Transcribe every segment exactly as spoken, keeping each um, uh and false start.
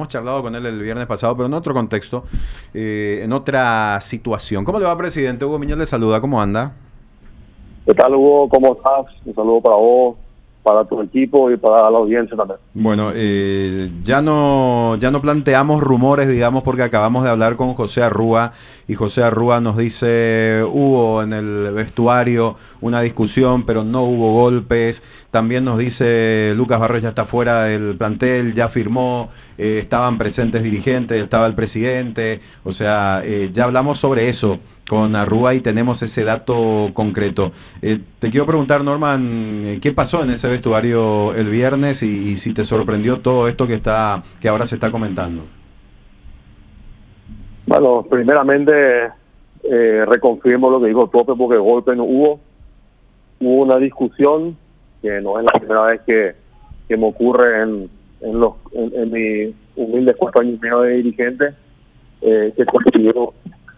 habíamos charlado con él el viernes pasado, pero en otro contexto, eh, en otra situación. ¿Cómo le va, presidente? Hugo Miñol le saluda, ¿cómo anda? ¿Qué tal, Hugo? ¿Cómo estás? Un saludo para vos, para tu equipo y para la audiencia también. Bueno, eh, ya no ya no planteamos rumores, digamos, porque acabamos de hablar con José Arrúa y José Arrúa nos dice, hubo en el vestuario una discusión, pero no hubo golpes. También nos dice, Lucas Barrios ya está fuera del plantel, ya firmó, eh, estaban presentes dirigentes, estaba el presidente, o sea, eh, ya hablamos sobre eso con Arrúa y tenemos ese dato concreto. Eh, te quiero preguntar, Norman, ¿qué pasó en ese vestuario el viernes y, y si te sorprendió todo esto que está que ahora se está comentando? Bueno, primeramente eh, reconfirmo lo que dijo Tope, porque golpe no hubo. Hubo una discusión que no es la primera vez que, que me ocurre en, en, los, en, en mi humilde cuatro años y medio de dirigente, eh, que consiguió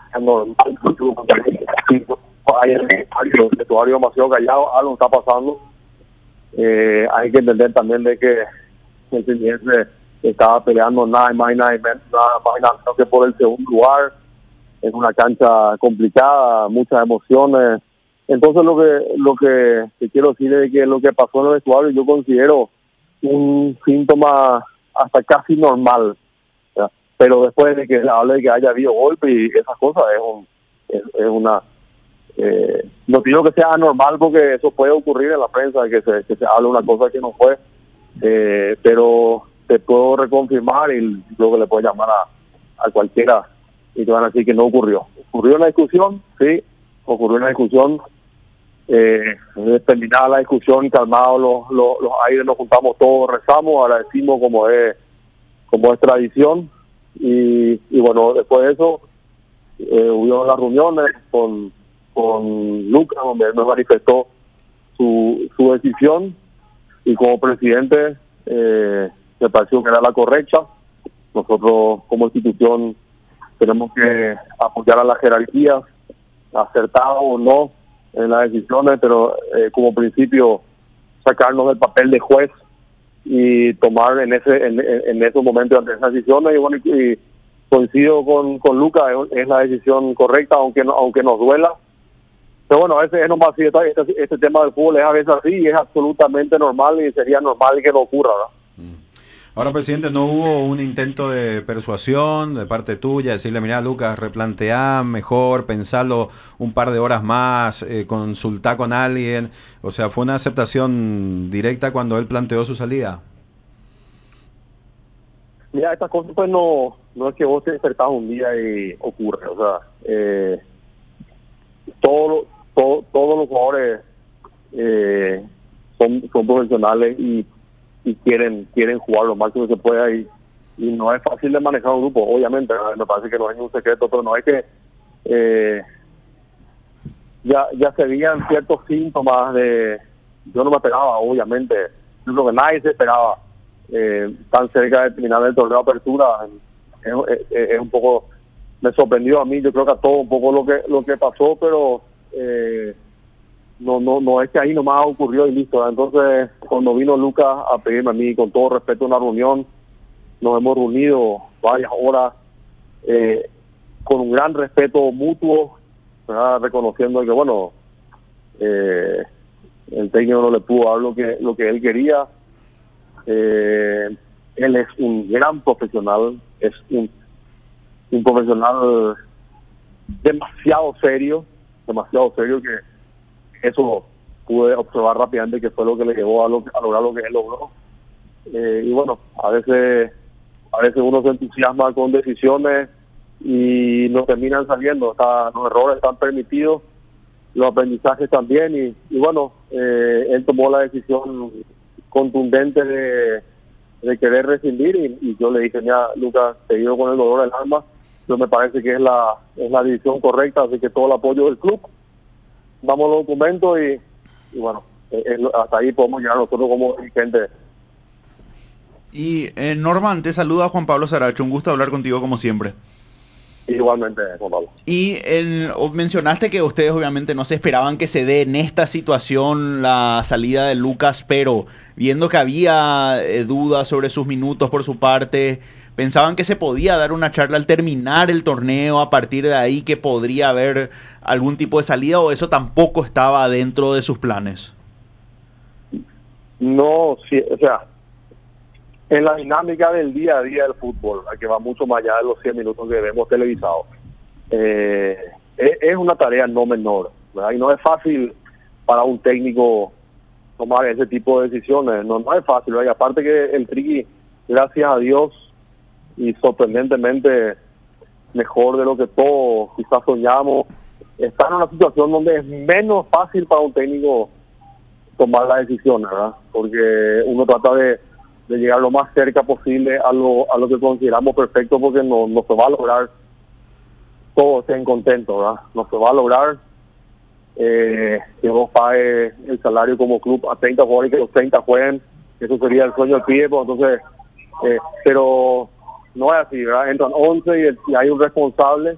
hay el vestuario demasiado callado, algo está pasando. Eh, hay que entender también de que el presidente estaba peleando nada más y nada menos, nada más y nada menos que por el segundo lugar, en una cancha complicada, muchas emociones. Entonces lo que lo que te quiero decir es que lo que pasó en el vestuario yo considero un síntoma hasta casi normal, ¿ya? Pero después de que se hable de que haya habido golpe y esas cosas, es un es, es una eh, no digo que sea anormal, porque eso puede ocurrir en la prensa, que se que se hable una cosa que no fue, eh, pero te puedo reconfirmar y creo que le puedo llamar a, a cualquiera y te van a decir que no ocurrió. Ocurrió una discusión, sí, ocurrió una discusión, eh, terminada la discusión, calmados los, los, los aires, nos juntamos todos, rezamos, agradecimos como es, como es tradición, y, y bueno, después de eso eh, hubo las reuniones con, con Lucas, donde él me manifestó su, su decisión, y como presidente eh, me pareció que era la correcta. Nosotros como institución tenemos que apoyar a las jerarquías, acertado o no en las decisiones, pero eh, como principio sacarnos del papel de juez y tomar en ese en, en esos momentos ante esas decisiones. Y bueno, y, y coincido con, con Lucas, es, es la decisión correcta, aunque no, aunque nos duela. Pero bueno, a veces es nomás así, este, este tema del fútbol es a veces así y es absolutamente normal y sería normal que no ocurra, ¿no? Ahora, presidente, ¿no hubo un intento de persuasión de parte tuya, decirle, mira, Lucas, replanteá mejor, pensalo un par de horas más, eh, consultá con alguien? O sea, ¿fue una aceptación directa cuando él planteó su salida? Mira, estas cosas pues no, no es que vos te despertás un día y ocurre, o sea, eh, todo, todo, todos los jugadores eh, son, son profesionales y y quieren quieren jugar lo máximo que se pueda, y, y no es fácil de manejar un grupo, obviamente, me parece que no es un secreto, pero no es que eh, ya ya se veían ciertos síntomas de, yo no me esperaba, obviamente, yo creo que nadie se esperaba eh, tan cerca de terminar el torneo de apertura, es, es, es un poco, me sorprendió a mí, yo creo que a todo un poco lo que lo que pasó, pero eh, No, no, no es que ahí nomás ocurrió y listo. Entonces, cuando vino Lucas a pedirme a mí, con todo respeto, una reunión, nos hemos reunido varias horas, eh, con un gran respeto mutuo, ¿verdad? Reconociendo que, bueno, eh, el técnico no le pudo dar lo que, lo que él quería. Eh, él es un gran profesional, es un, un profesional demasiado serio, demasiado serio, que eso pude observar rápidamente que fue lo que le llevó a, lo, a lograr lo que él logró. Eh, y bueno, a veces a veces uno se entusiasma con decisiones y no terminan saliendo. Está, los errores están permitidos, los aprendizajes también, y, y bueno, eh, él tomó la decisión contundente de, de querer rescindir, y, y yo le dije, mira, Lucas, te digo con el dolor del alma, pero me parece que es la, es la decisión correcta, así que todo el apoyo del club. Damos los documentos y, y bueno, eh, eh, hasta ahí podemos llegar nosotros como dirigentes. Y eh, Norman, te saluda Juan Pablo Saracho, un gusto hablar contigo como siempre. Igualmente, Juan Pablo. Y el, mencionaste que ustedes obviamente no se esperaban que se dé en esta situación la salida de Lucas, pero viendo que había eh, dudas sobre sus minutos por su parte, ¿Pensaban que se podía dar una charla al terminar el torneo, a partir de ahí que podría haber algún tipo de salida, o eso tampoco estaba dentro de sus planes? No, sí, o sea, en la dinámica del día a día del fútbol, que va mucho más allá de los cien minutos que vemos televisados, eh, es, es una tarea no menor, ¿verdad? Y no es fácil para un técnico tomar ese tipo de decisiones, no, no es fácil, ¿verdad? Y aparte que el Triqui, gracias a Dios, y sorprendentemente mejor de lo que todos quizás soñamos, está en una situación donde es menos fácil para un técnico tomar las decisiones, ¿verdad? Porque uno trata de, de llegar lo más cerca posible a lo, a lo que consideramos perfecto, porque no, no se va a lograr todos estén contentos, ¿verdad? No se va a lograr eh, que vos pagues el salario como club a treinta jugadores y que los treinta jueguen, eso sería el sueño del pibe, pues, entonces, eh, pero no es así, ¿verdad? Entran once y, el, y hay un responsable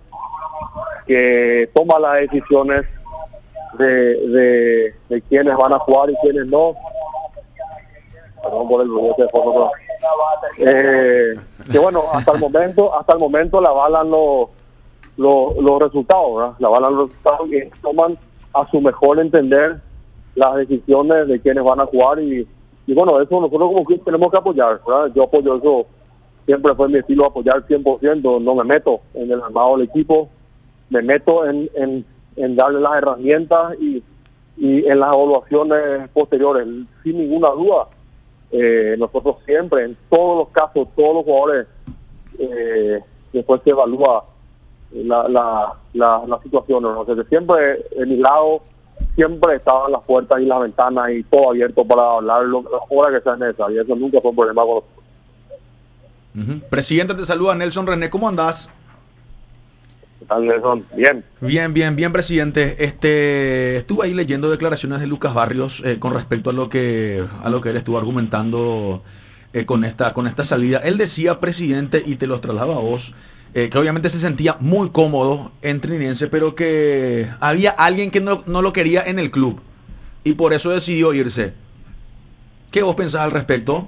que toma las decisiones de, de, de quiénes van a jugar y quiénes no. Perdón por el ruido de fondo, pero, eh, que bueno, hasta el momento, hasta el momento la avalan los los los resultados, ¿verdad? La avalan los resultados y toman a su mejor entender las decisiones de quiénes van a jugar y, y bueno, eso nosotros como club tenemos que apoyar, ¿verdad? Yo apoyo eso, siempre fue mi estilo apoyar cien por ciento, no me meto en el armado del equipo, me meto en, en, en darle las herramientas y, y en las evaluaciones posteriores, sin ninguna duda. Eh, nosotros siempre, en todos los casos, todos los jugadores, eh, después se evalúa la, la, la, la situación, ¿no? O sea, que siempre, en mi lado, siempre estaban las puertas y las ventanas y todo abierto para hablar lo, las horas que sean necesarias, y eso nunca fue un problema con nosotros. Uh-huh. Presidente, te saluda Nelson René, ¿cómo andás? ¿Qué tal, Nelson? Bien. Bien, bien, bien, presidente. Este, estuve ahí leyendo declaraciones de Lucas Barrios eh, con respecto a lo que a lo que él estuvo argumentando eh, con esta con esta salida. Él decía, presidente, y te los traslado a vos, eh, que obviamente se sentía muy cómodo en Trinense, pero que había alguien que no, no lo quería en el club y por eso decidió irse. ¿Qué vos pensás al respecto?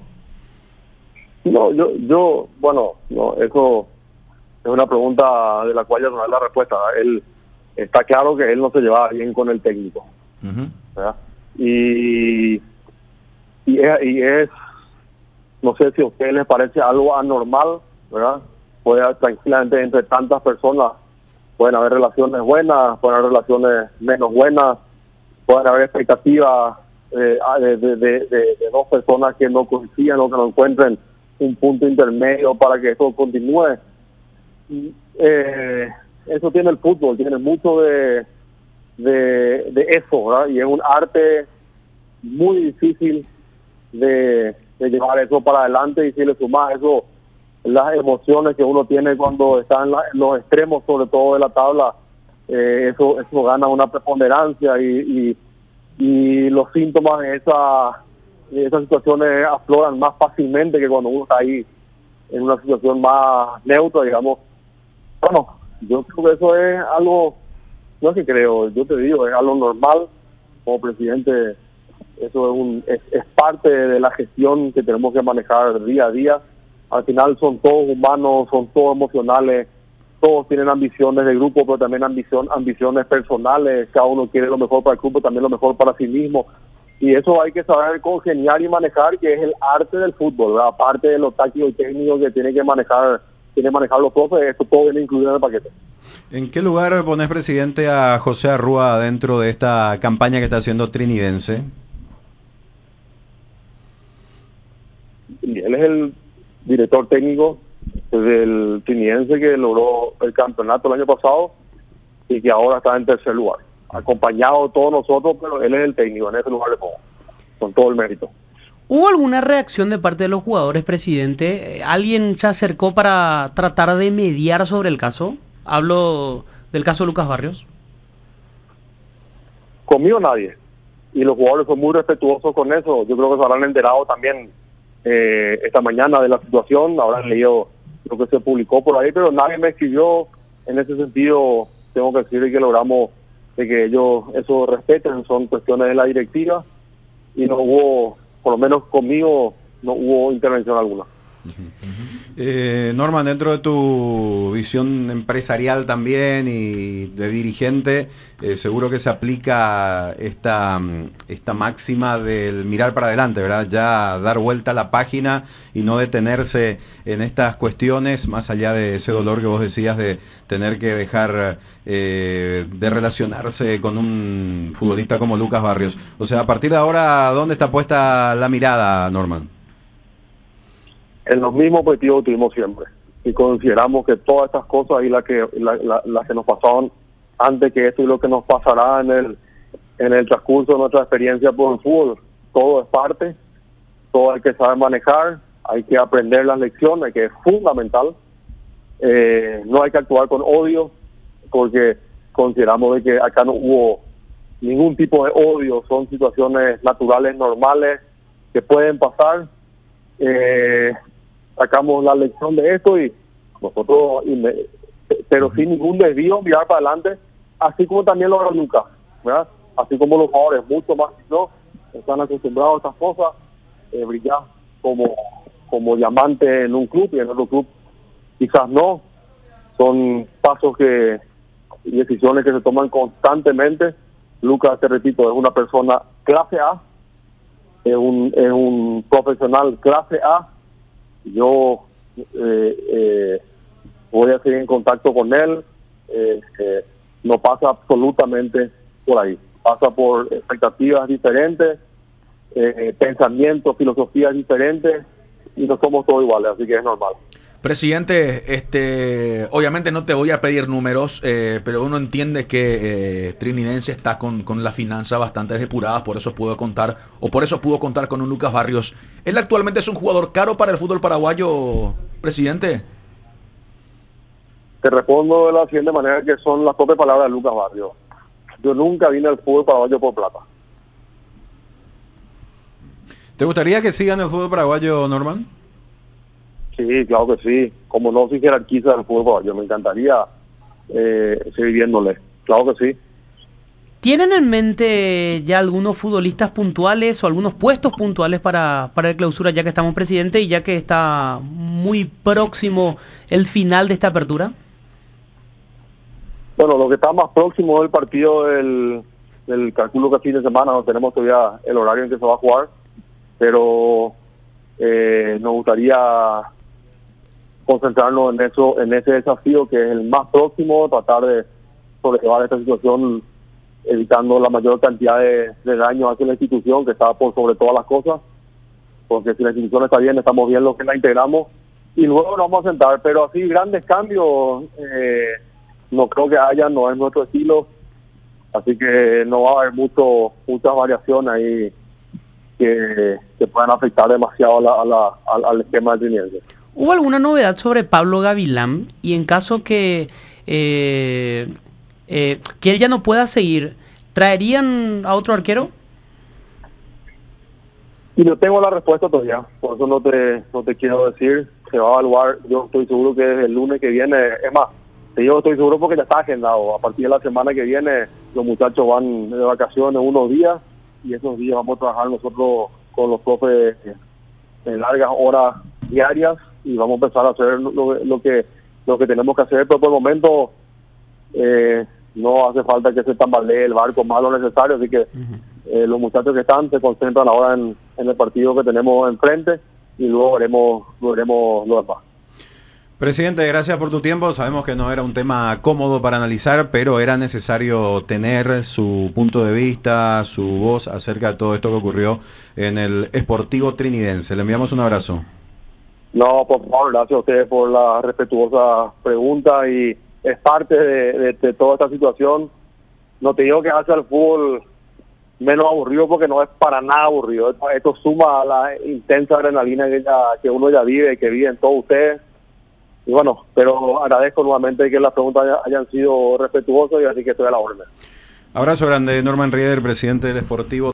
No, yo, yo, bueno, no, eso es una pregunta de la cual ya no hay la respuesta. Él está claro que él no se llevaba bien con el técnico, Uh-huh. ¿verdad? Y, y, es, y es, no sé si a ustedes les parece algo anormal, ¿verdad? Puede haber tranquilamente entre tantas personas, pueden haber relaciones buenas, pueden haber relaciones menos buenas, pueden haber expectativas eh, de, de, de, de, de dos personas que no coincidan o que no encuentren un punto intermedio para que eso continúe. Eh, eso tiene el fútbol, tiene mucho de, de, de eso, ¿verdad? Y es un arte muy difícil de, de llevar eso para adelante, y si le sumas eso, las emociones que uno tiene cuando está en, la, en los extremos, sobre todo de la tabla, eh, eso eso gana una preponderancia y, y, y los síntomas de esa esas situaciones afloran más fácilmente que cuando uno está ahí en una situación más neutra, digamos. Bueno, yo creo que eso es algo, no es que creo, yo te digo, es algo normal. Como presidente, eso es, un, es, es parte de la gestión que tenemos que manejar día a día. Al final son todos humanos, son todos emocionales, todos tienen ambiciones de grupo, pero también ambición, ambiciones personales. Cada uno quiere lo mejor para el grupo, también lo mejor para sí mismo. Y eso hay que saber congeniar y manejar, que es el arte del fútbol, ¿verdad? Aparte de lo táctico y técnico que tiene que manejar, tiene que manejar los profes, esto todo viene incluido en el paquete. ¿En qué lugar pones, presidente, a José Arrúa dentro de esta campaña que está haciendo Trinidense? Y él es el director técnico del Trinidense que logró el campeonato el año pasado y que ahora está en tercer lugar, acompañado de todos nosotros, pero él es el técnico, en ese lugar le pongo, con todo el mérito. ¿Hubo alguna reacción de parte de los jugadores, presidente? ¿Alguien se acercó para tratar de mediar sobre el caso? Hablo del caso de Lucas Barrios. Conmigo nadie, y los jugadores son muy respetuosos con eso. Yo creo que se habrán enterado también eh, esta mañana de la situación, habrán leído lo que se publicó por ahí, pero nadie me escribió. En ese sentido, tengo que decir que logramos de que ellos eso respeten, son cuestiones de la directiva, y no hubo, por lo menos conmigo, no hubo intervención alguna. Uh-huh. Eh, Norman, dentro de tu visión empresarial también y de dirigente, eh, seguro que se aplica esta, esta máxima del mirar para adelante, ¿verdad? Ya dar vuelta a la página y no detenerse en estas cuestiones, más allá de ese dolor que vos decías de tener que dejar eh, de relacionarse con un futbolista como Lucas Barrios. O sea, a partir de ahora, ¿dónde está puesta la mirada, Norman? En los mismos objetivos que tuvimos siempre. Y consideramos que todas estas cosas y las que la, la, las que nos pasaron antes que esto y lo que nos pasará en el en el transcurso de nuestra experiencia por el fútbol, todo es parte, todo hay que saber manejar, hay que aprender las lecciones, que es fundamental. Eh, no hay que actuar con odio, porque consideramos de que acá no hubo ningún tipo de odio, son situaciones naturales, normales, que pueden pasar. Eh, sacamos la lección de esto y nosotros, y me, pero sin ningún desvío, mirar para adelante, así como también lo hará Lucas, ¿verdad? Así como los jugadores, mucho más no están acostumbrados a estas cosas, eh, brillar como, como diamante en un club y en otro club quizás no. Son pasos que y decisiones que se toman constantemente. Lucas, te repito, es una persona clase A, es un, es un profesional clase A. Yo eh, eh, voy a seguir en contacto con él. Eh, eh, no pasa absolutamente por ahí. Pasa por expectativas diferentes, eh, pensamientos, filosofías diferentes, y no somos todos iguales, así que es normal. Presidente, este, obviamente no te voy a pedir números, eh, pero uno entiende que eh, Trinidense está con, con las finanzas bastante depuradas, por eso pudo contar, o por eso pudo contar con un Lucas Barrios. ¿Él actualmente es un jugador caro para el fútbol paraguayo, presidente? Te respondo de la siguiente manera, que son las propias palabras de Lucas Barrios. Yo nunca vine al fútbol paraguayo por plata. ¿Te gustaría que sigan el fútbol paraguayo, Norman? Sí, claro que sí. Como no se jerarquiza el fútbol, yo me encantaría eh, seguir viéndole. Claro que sí. ¿Tienen en mente ya algunos futbolistas puntuales o algunos puestos puntuales para, para el clausura, ya que estamos presidente y ya que está muy próximo el final de esta apertura? Bueno, lo que está más próximo es el partido del, del cálculo que fin de semana, no tenemos todavía el horario en que se va a jugar, pero eh, nos gustaría concentrarnos en eso, en ese desafío que es el más próximo, tratar de sobrellevar esta situación evitando la mayor cantidad de, de daño hacia la institución, que está por sobre todas las cosas, porque si la institución está bien, estamos bien los que la integramos, y luego nos vamos a sentar, pero así grandes cambios eh, no creo que haya, no es nuestro estilo, así que no va a haber mucho muchas variaciones ahí que, que puedan afectar demasiado a la, a la, al, al esquema de Trinidense. ¿Hubo alguna novedad sobre Pablo Gavilán? Y en caso que eh, eh, que él ya no pueda seguir, ¿traerían a otro arquero? Y no tengo la respuesta todavía, por eso no te no te quiero decir. Se va a evaluar, yo estoy seguro que el lunes que viene, es más, yo estoy seguro porque ya está agendado. A partir de la semana que viene, los muchachos van de vacaciones unos días, y esos días vamos a trabajar nosotros con los profes en largas horas diarias, y vamos a empezar a hacer lo, lo que lo que tenemos que hacer, pero por el momento eh, no hace falta que se tambalee el barco más lo necesario, así que uh-huh. eh, los muchachos que están se concentran ahora en, en el partido que tenemos enfrente, y luego veremos, veremos lo demás. Presidente, gracias por tu tiempo. Sabemos que no era un tema cómodo para analizar, pero era necesario tener su punto de vista, su voz acerca de todo esto que ocurrió en el Sportivo Trinidense. Le enviamos un abrazo. No, por favor, gracias a ustedes por la respetuosa pregunta, y es parte de, de, de toda esta situación. No te digo que hace al fútbol menos aburrido, porque no es para nada aburrido. Esto, esto suma a la intensa adrenalina que, ya, que uno ya vive, que viven todos ustedes. Y bueno, pero agradezco nuevamente que las preguntas hayan sido respetuosas, y así que estoy a la orden. Abrazo grande, Norman Rieder, presidente del Sportivo.